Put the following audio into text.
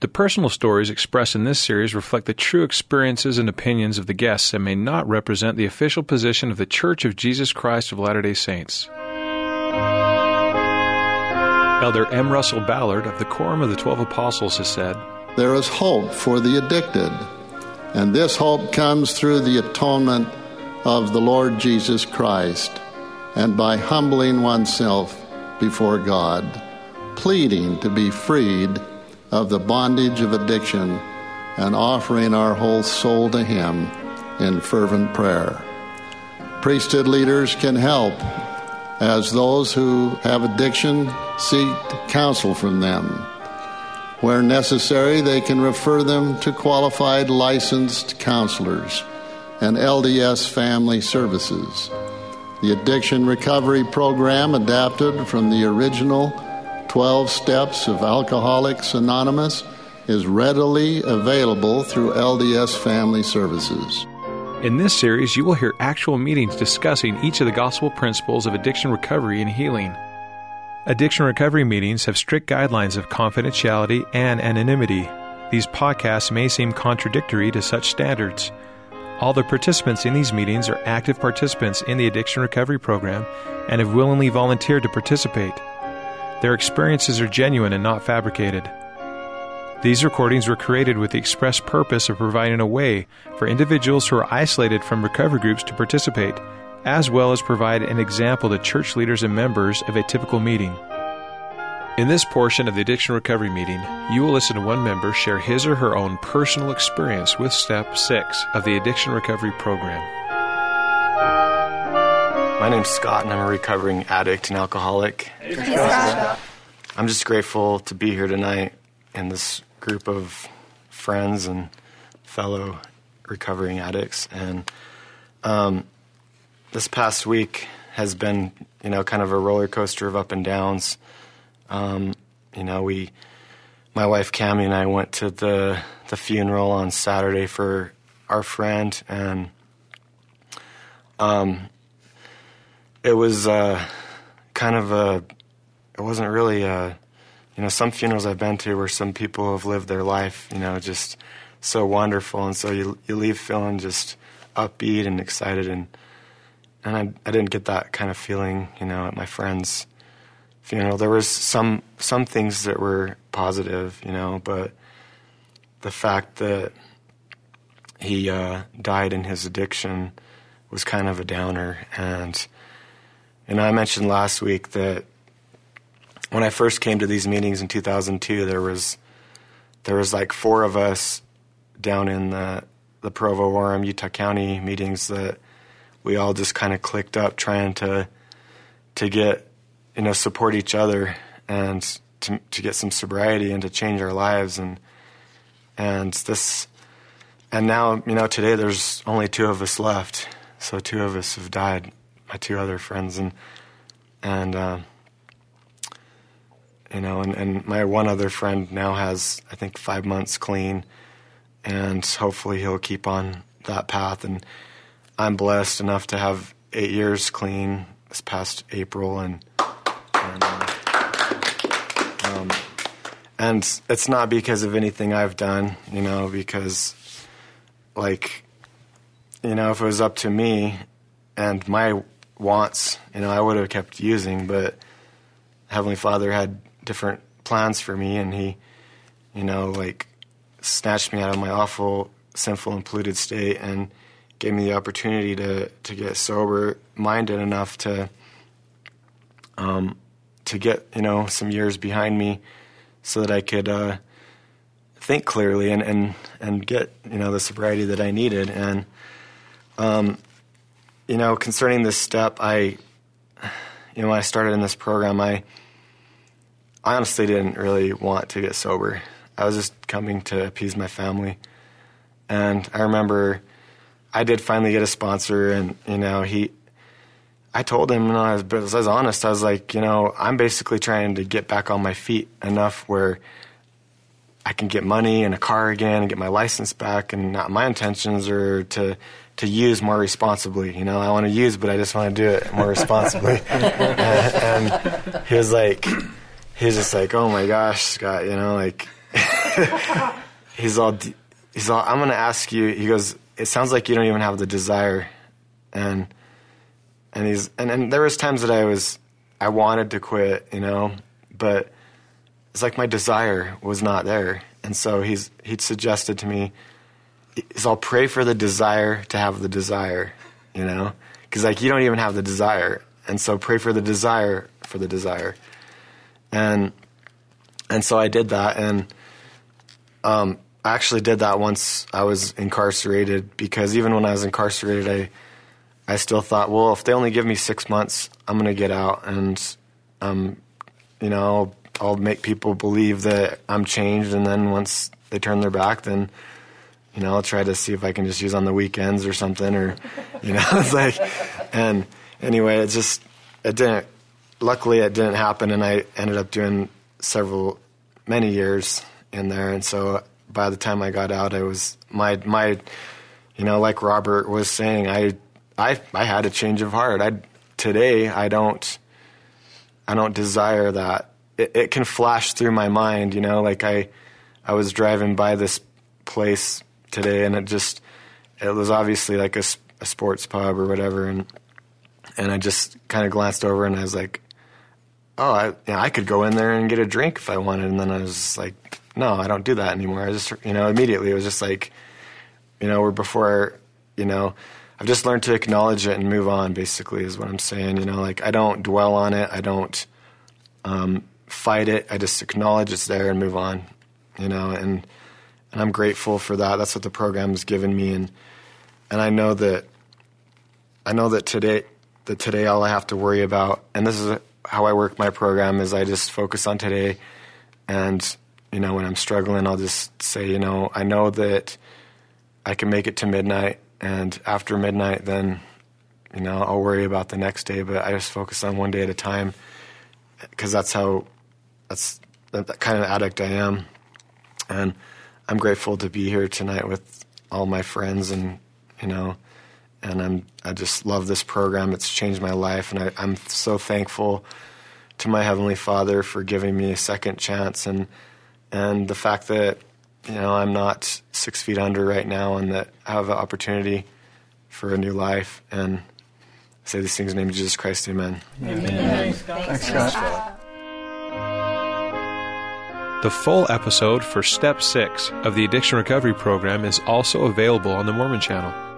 The personal stories expressed in this series reflect the true experiences and opinions of the guests and may not represent the official position of the Church of Jesus Christ of Latter-day Saints. Elder M. Russell Ballard of the Quorum of the 12 Apostles has said, "There is hope for the addicted, and this hope comes through the atonement of the Lord Jesus Christ and by humbling oneself before God, pleading to be freed of the bondage of addiction and offering our whole soul to Him in fervent prayer. Priesthood leaders can help as those who have addiction seek counsel from them. Where necessary, they can refer them to qualified licensed counselors and LDS family services. The Addiction Recovery Program, adapted from the original 12 Steps of Alcoholics Anonymous, is readily available through LDS Family Services. In this series, you will hear actual meetings discussing each of the gospel principles of addiction recovery and healing. Addiction recovery meetings have strict guidelines of confidentiality and anonymity. These podcasts may seem contradictory to such standards. All the participants in these meetings are active participants in the addiction recovery program and have willingly volunteered to participate. Their experiences are genuine and not fabricated. These recordings were created with the express purpose of providing a way for individuals who are isolated from recovery groups to participate, as well as provide an example to church leaders and members of a typical meeting. In this portion of the addiction recovery meeting, you will listen to one member share his or her own personal experience with Step 6 of the addiction recovery program. My name's Scott, and I'm a recovering addict and alcoholic. Hey, Scott. I'm just grateful to be here tonight in this group of friends and fellow recovering addicts. And this past week has been, kind of a roller coaster of up and downs. My wife Cammie and I went to the funeral on Saturday for our friend, and it was it wasn't really some funerals I've been to where some people have lived their life, just so wonderful, and so you leave feeling just upbeat and excited, and I didn't get that kind of feeling, at my friend's funeral. There was some things that were positive, but the fact that he died in his addiction was kind of a downer. And I mentioned last week that when I first came to these meetings in 2002, there was like 4 of us down in the Provo-Orem, Utah County meetings that we all just kind of clicked up trying to get, support each other and to get some sobriety and to change our lives. And now, today there's only 2 of us left. So 2 of us have died, my 2 other friends. And my one other friend now has, I think, 5 months clean, and hopefully he'll keep on that path. And I'm blessed enough to have 8 years clean this past April, and it's not because of anything I've done, because, if it was up to me and my wants, I would have kept using, but Heavenly Father had different plans for me, and He, snatched me out of my awful, sinful, and polluted state and gave me the opportunity to get sober-minded enough to get, some years behind me so that I could think clearly and get, the sobriety that I needed. And, concerning this step, when I started in this program, I honestly didn't really want to get sober. I was just coming to appease my family. And I remember I did finally get a sponsor, and, I told him, I was honest. I was like, I'm basically trying to get back on my feet enough where I can get money and a car again and get my license back, and not my intentions are to use more responsibly. I want to use, but I just want to do it more responsibly. and he was just like, oh my gosh, Scott, he's all, I'm going to ask you, he goes, it sounds like you don't even have the desire. And there was times that I wanted to quit, but it's like my desire was not there. And so he'd suggested to me, I'll pray for the desire to have the desire, because like you don't even have the desire. And so pray for the desire for the desire. And so I did that. And I actually did that once I was incarcerated, because even when I was incarcerated, I still thought, well, if they only give me 6 months, I'm going to get out and, I'll make people believe that I'm changed. And then once they turn their back, then, I'll try to see if I can just use on the weekends or something, or, it's like, and anyway, luckily it didn't happen. And I ended up doing many years in there. And so by the time I got out, I was like Robert was saying, I had a change of heart. Today I don't desire that. It can flash through my mind, like I was driving by this place today, and it was obviously like a sports pub or whatever, and I just kind of glanced over and I was like, oh, I could go in there and get a drink if I wanted. And then I was just like, no, I don't do that anymore. I just, immediately it was just like, I've just learned to acknowledge it and move on, basically, is what I'm saying. Like I don't dwell on it. I don't fight it. I just acknowledge it's there and move on, and I'm grateful for that. That's what the program's given me. And I know that today all I have to worry about, and this is how I work my program, is I just focus on today. And, when I'm struggling, I'll just say, I know that I can make it to midnight. And after midnight, then, I'll worry about the next day. But I just focus on one day at a time, because that's the kind of addict I am. And I'm grateful to be here tonight with all my friends, and, and I just love this program. It's changed my life. And I'm so thankful to my Heavenly Father for giving me a second chance, and the fact that, I'm not 6 feet under right now, and that I have an opportunity for a new life. And I say these things in the name of Jesus Christ, amen. Amen. Thanks, Scott. The full episode for Step 6 of the Addiction Recovery Program is also available on the Mormon Channel.